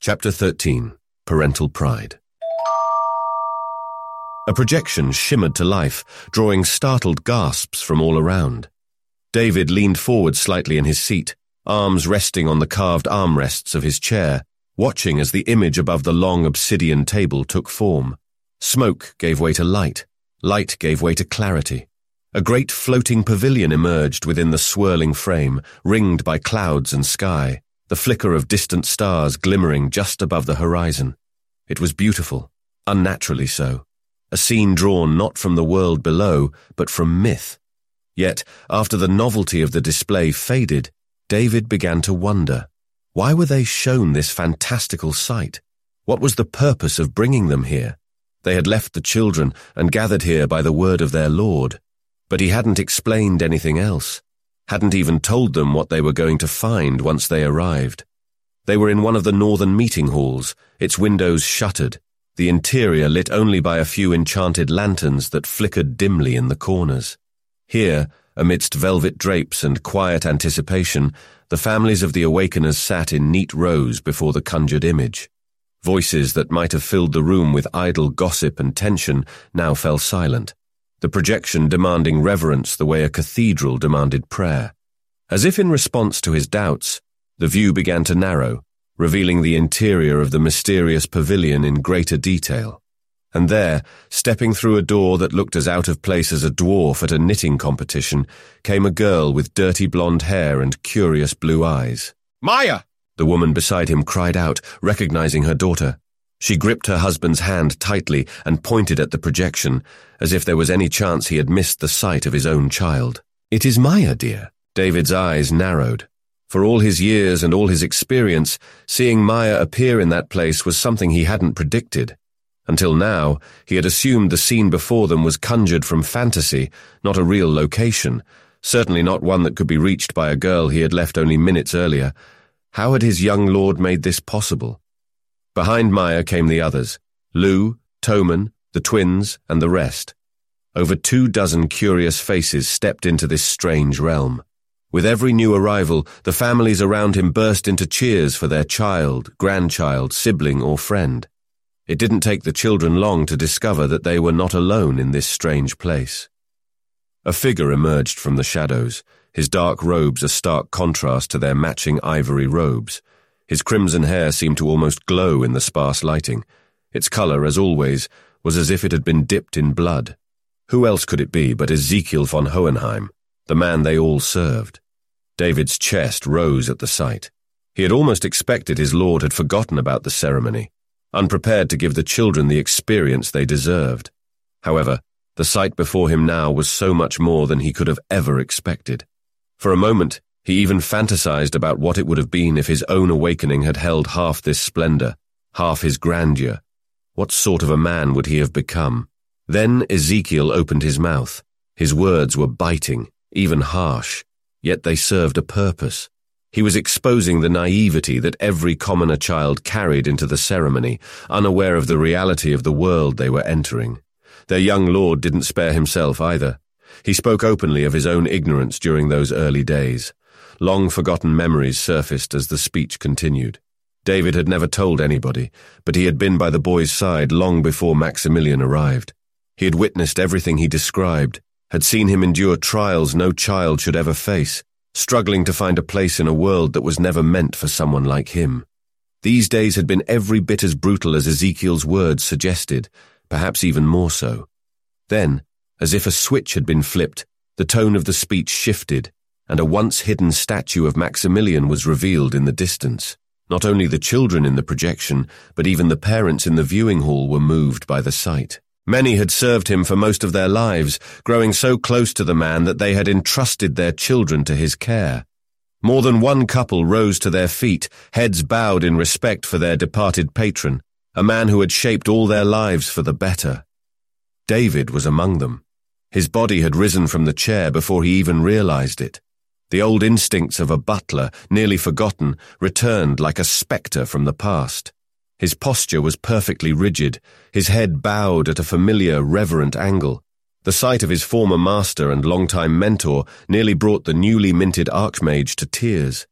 Chapter 13. Parental Pride. A projection shimmered to life, drawing startled gasps from all around. David leaned forward slightly in his seat, arms resting on the carved armrests of his chair, watching as the image above the long obsidian table took form. Smoke gave way to light. Light gave way to clarity. A great floating pavilion emerged within the swirling frame, ringed by clouds and sky, the flicker of distant stars glimmering just above the horizon. It was beautiful, unnaturally so. A scene drawn not from the world below, but from myth. Yet, after the novelty of the display faded, David began to wonder, why were they shown this fantastical sight? What was the purpose of bringing them here? They had left the children and gathered here by the word of their Lord. But he hadn't explained anything else, hadn't even told them what they were going to find once they arrived. They were in one of the northern meeting halls, its windows shuttered, the interior lit only by a few enchanted lanterns that flickered dimly in the corners. Here, amidst velvet drapes and quiet anticipation, the families of the awakeners sat in neat rows before the conjured image. Voices that might have filled the room with idle gossip and tension now fell silent, the projection demanding reverence the way a cathedral demanded prayer. As if in response to his doubts, the view began to narrow, revealing the interior of the mysterious pavilion in greater detail. And there, stepping through a door that looked as out of place as a dwarf at a knitting competition, came a girl with dirty blonde hair and curious blue eyes. "Maya!" The woman beside him cried out, recognizing her daughter. She gripped her husband's hand tightly and pointed at the projection, as if there was any chance he had missed the sight of his own child. "It is Maya, dear." David's eyes narrowed. For all his years and all his experience, seeing Maya appear in that place was something he hadn't predicted. Until now, he had assumed the scene before them was conjured from fantasy, not a real location, certainly not one that could be reached by a girl he had left only minutes earlier. How had his young lord made this possible? Behind Maya came the others, Lou, Toman, the twins, and the rest. Over 24 curious faces stepped into this strange realm. With every new arrival, the families around him burst into cheers for their child, grandchild, sibling, or friend. It didn't take the children long to discover that they were not alone in this strange place. A figure emerged from the shadows, his dark robes a stark contrast to their matching ivory robes. His crimson hair seemed to almost glow in the sparse lighting. Its color, as always, was as if it had been dipped in blood. Who else could it be but Ezekiel von Hohenheim, the man they all served? David's chest rose at the sight. He had almost expected his lord had forgotten about the ceremony, unprepared to give the children the experience they deserved. However, the sight before him now was so much more than he could have ever expected. For a moment, he even fantasized about what it would have been if his own awakening had held half this splendor, half his grandeur. What sort of a man would he have become? Then Ezekiel opened his mouth. His words were biting, even harsh, yet they served a purpose. He was exposing the naivety that every commoner child carried into the ceremony, unaware of the reality of the world they were entering. Their young lord didn't spare himself either. He spoke openly of his own ignorance during those early days. Long-forgotten memories surfaced as the speech continued. David had never told anybody, but he had been by the boy's side long before Maximilian arrived. He had witnessed everything he described, had seen him endure trials no child should ever face, struggling to find a place in a world that was never meant for someone like him. These days had been every bit as brutal as Ezekiel's words suggested, perhaps even more so. Then, as if a switch had been flipped, the tone of the speech shifted, and a once-hidden statue of Maximilian was revealed in the distance. Not only the children in the projection, but even the parents in the viewing hall were moved by the sight. Many had served him for most of their lives, growing so close to the man that they had entrusted their children to his care. More than one couple rose to their feet, heads bowed in respect for their departed patron, a man who had shaped all their lives for the better. David was among them. His body had risen from the chair before he even realized it. The old instincts of a butler, nearly forgotten, returned like a spectre from the past. His posture was perfectly rigid, his head bowed at a familiar, reverent angle. The sight of his former master and longtime mentor nearly brought the newly minted archmage to tears.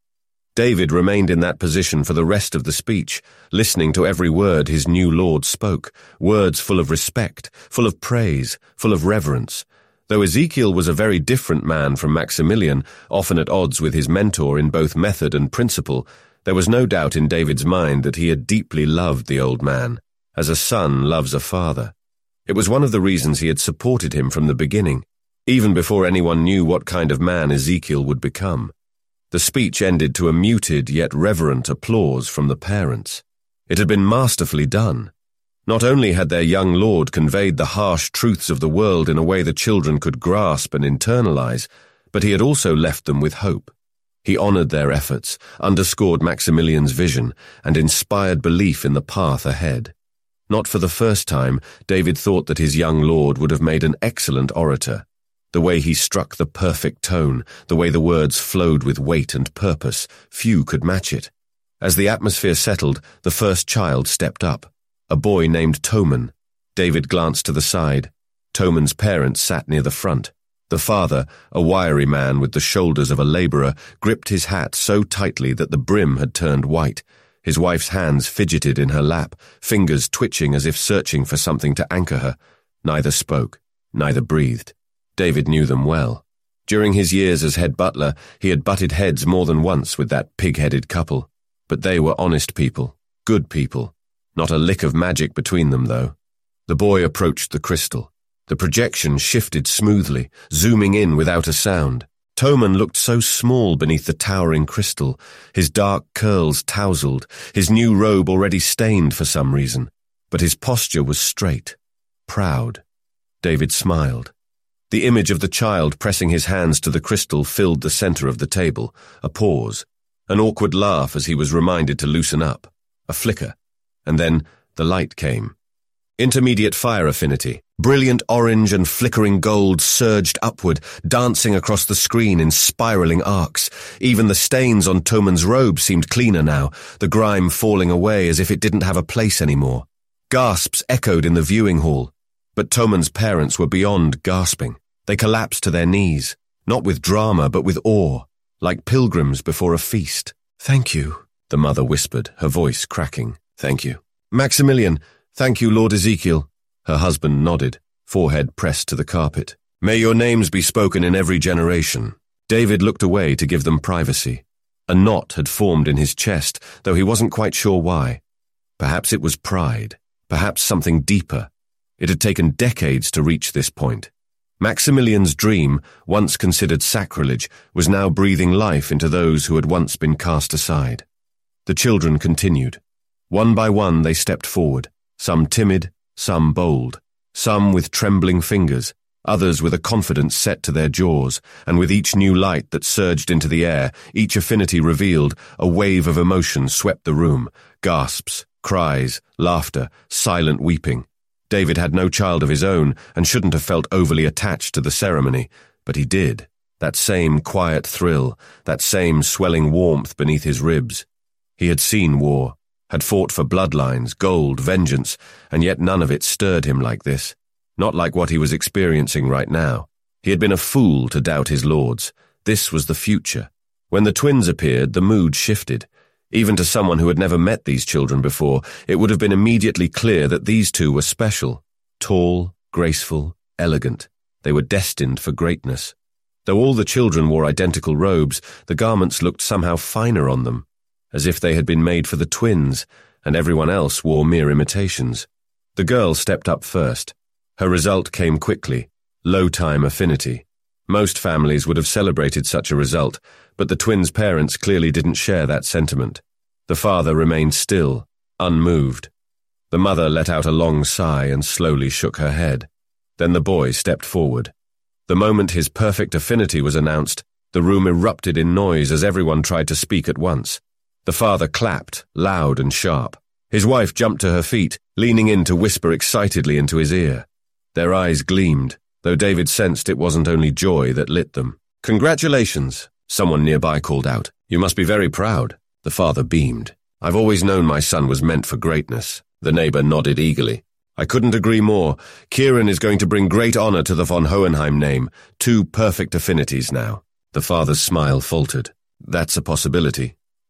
David remained in that position for the rest of the speech, listening to every word his new lord spoke, words full of respect, full of praise, full of reverence. Though Ezekiel was a very different man from Maximilian, often at odds with his mentor in both method and principle, there was no doubt in David's mind that he had deeply loved the old man, as a son loves a father. It was one of the reasons he had supported him from the beginning, even before anyone knew what kind of man Ezekiel would become. The speech ended to a muted yet reverent applause from the parents. It had been masterfully done. Not only had their young lord conveyed the harsh truths of the world in a way the children could grasp and internalize, but he had also left them with hope. He honored their efforts, underscored Maximilian's vision, and inspired belief in the path ahead. Not for the first time, David thought that his young lord would have made an excellent orator. The way he struck the perfect tone, the way the words flowed with weight and purpose, few could match it. As the atmosphere settled, the first child stepped up, a boy named Toman. David glanced to the side. Toman's parents sat near the front. The father, a wiry man with the shoulders of a laborer, gripped his hat so tightly that the brim had turned white. His wife's hands fidgeted in her lap, fingers twitching as if searching for something to anchor her. Neither spoke, neither breathed. David knew them well. During his years as head butler, he had butted heads more than once with that pig-headed couple. But they were honest people, good people. Not a lick of magic between them, though. The boy approached the crystal. The projection shifted smoothly, zooming in without a sound. Toman looked so small beneath the towering crystal, his dark curls tousled, his new robe already stained for some reason. But his posture was straight, proud. David smiled. The image of the child pressing his hands to the crystal filled the center of the table. A pause, an awkward laugh as he was reminded to loosen up, a flicker, and then the light came. Intermediate fire affinity. Brilliant orange and flickering gold surged upward, dancing across the screen in spiraling arcs. Even the stains on Toman's robe seemed cleaner now, the grime falling away as if it didn't have a place anymore. Gasps echoed in the viewing hall. But Toman's parents were beyond gasping. They collapsed to their knees, not with drama but with awe, like pilgrims before a feast. "Thank you," the mother whispered, her voice cracking. "Thank you." "Maximilian, thank you, Lord Ezekiel." Her husband nodded, forehead pressed to the carpet. "May your names be spoken in every generation." David looked away to give them privacy. A knot had formed in his chest, though he wasn't quite sure why. Perhaps it was pride, perhaps something deeper. It had taken decades to reach this point. Maximilian's dream, once considered sacrilege, was now breathing life into those who had once been cast aside. The children continued. One by one they stepped forward, some timid, some bold, some with trembling fingers, others with a confidence set to their jaws, and with each new light that surged into the air, each affinity revealed, a wave of emotion swept the room, gasps, cries, laughter, silent weeping. David had no child of his own and shouldn't have felt overly attached to the ceremony, but he did. That same quiet thrill, that same swelling warmth beneath his ribs. He had seen war, had fought for bloodlines, gold, vengeance, and yet none of it stirred him like this. Not like what he was experiencing right now. He had been a fool to doubt his lords. This was the future. When the twins appeared, the mood shifted. Even to someone who had never met these children before, it would have been immediately clear that these two were special. Tall, graceful, elegant. They were destined for greatness. Though all the children wore identical robes, the garments looked somehow finer on them, as if they had been made for the twins, and everyone else wore mere imitations. The girl stepped up first. Her result came quickly. Low-time affinity. Most families would have celebrated such a result, but the twins' parents clearly didn't share that sentiment. The father remained still, unmoved. The mother let out a long sigh and slowly shook her head. Then the boy stepped forward. The moment his perfect affinity was announced, the room erupted in noise as everyone tried to speak at once. The father clapped, loud and sharp. His wife jumped to her feet, leaning in to whisper excitedly into his ear. Their eyes gleamed, though David sensed it wasn't only joy that lit them. "Congratulations," someone nearby called out. "You must be very proud." The father beamed. "I've always known my son was meant for greatness." The neighbor nodded eagerly. "I couldn't agree more. Kieran is going to bring great honor to the von Hohenheim name. 2 perfect affinities now." The father's smile faltered. "That's a possibility."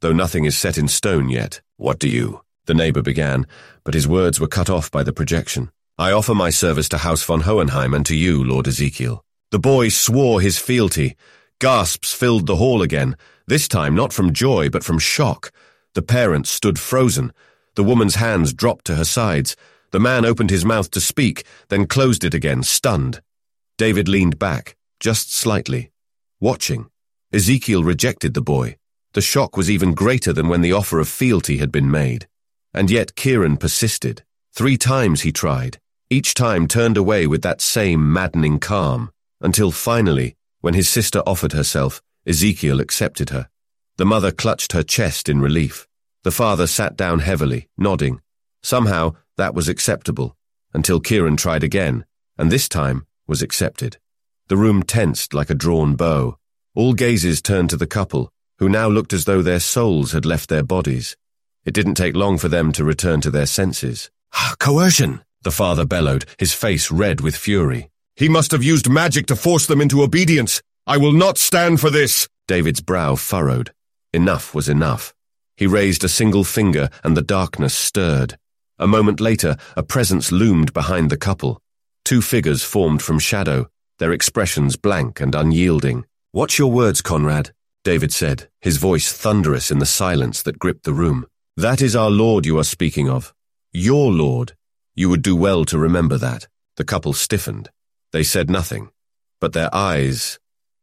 though nothing is set in stone yet. What do you? The neighbor began, but his words were cut off by the projection. I offer my service to House von Hohenheim and to you, Lord Ezekiel. The boy swore his fealty. Gasps filled the hall again, this time not from joy but from shock. The parents stood frozen. The woman's hands dropped to her sides. The man opened his mouth to speak, then closed it again, stunned. David leaned back, just slightly, watching. Ezekiel rejected the boy. The shock was even greater than when the offer of fealty had been made. And yet Kieran persisted. 3 times he tried, each time turned away with that same maddening calm, until finally, when his sister offered herself, Ezekiel accepted her. The mother clutched her chest in relief. The father sat down heavily, nodding. Somehow, that was acceptable, until Kieran tried again, and this time was accepted. The room tensed like a drawn bow. All gazes turned to the couple, who now looked as though their souls had left their bodies. It didn't take long for them to return to their senses. Coercion, the father bellowed, his face red with fury. He must have used magic to force them into obedience. I will not stand for this. David's brow furrowed. Enough was enough. He raised a single finger and the darkness stirred. A moment later, a presence loomed behind the couple. 2 figures formed from shadow, their expressions blank and unyielding. Watch your words, Conrad, David said, his voice thunderous in the silence that gripped the room. That is our Lord you are speaking of. Your Lord. You would do well to remember that. The couple stiffened. They said nothing, but their eyes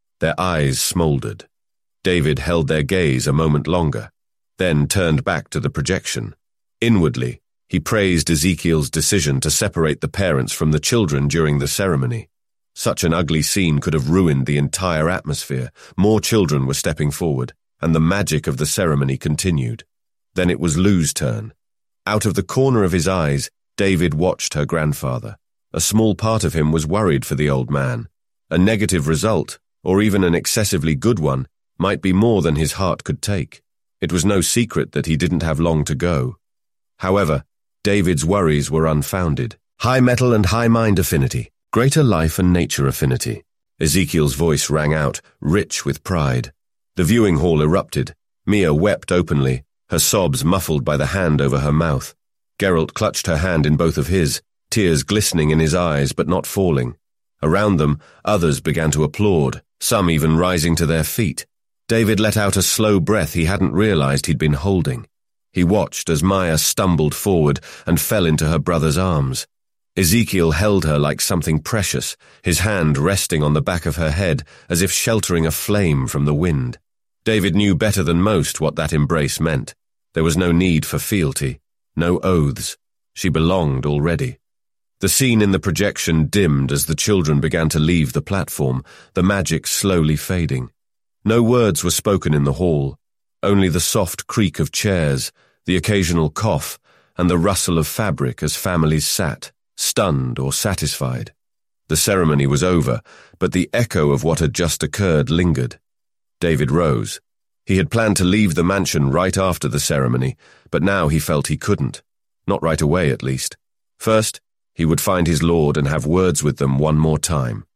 smoldered. David held their gaze a moment longer, then turned back to the projection. Inwardly, he praised Ezekiel's decision to separate the parents from the children during the ceremony. Such an ugly scene could have ruined the entire atmosphere. More children were stepping forward, and the magic of the ceremony continued. Then it was Lou's turn. Out of the corner of his eyes, David watched her grandfather. A small part of him was worried for the old man. A negative result, or even an excessively good one, might be more than his heart could take. It was no secret that he didn't have long to go. However, David's worries were unfounded. High metal and high mind affinity, greater life and nature affinity. Ezekiel's voice rang out, rich with pride. The viewing hall erupted. Mia wept openly, her sobs muffled by the hand over her mouth. Geralt clutched her hand in both of his, tears glistening in his eyes but not falling. Around them, others began to applaud, some even rising to their feet. David let out a slow breath he hadn't realized he'd been holding. He watched as Maya stumbled forward and fell into her brother's arms. Ezekiel held her like something precious, his hand resting on the back of her head as if sheltering a flame from the wind. David knew better than most what that embrace meant. There was no need for fealty, no oaths. She belonged already. The scene in the projection dimmed as the children began to leave the platform, the magic slowly fading. No words were spoken in the hall, only the soft creak of chairs, the occasional cough, and the rustle of fabric as families sat, stunned or satisfied. The ceremony was over, but the echo of what had just occurred lingered. David rose. He had planned to leave the mansion right after the ceremony, but now he felt he couldn't. Not right away, at least. First, he would find his lord and have words with them one more time.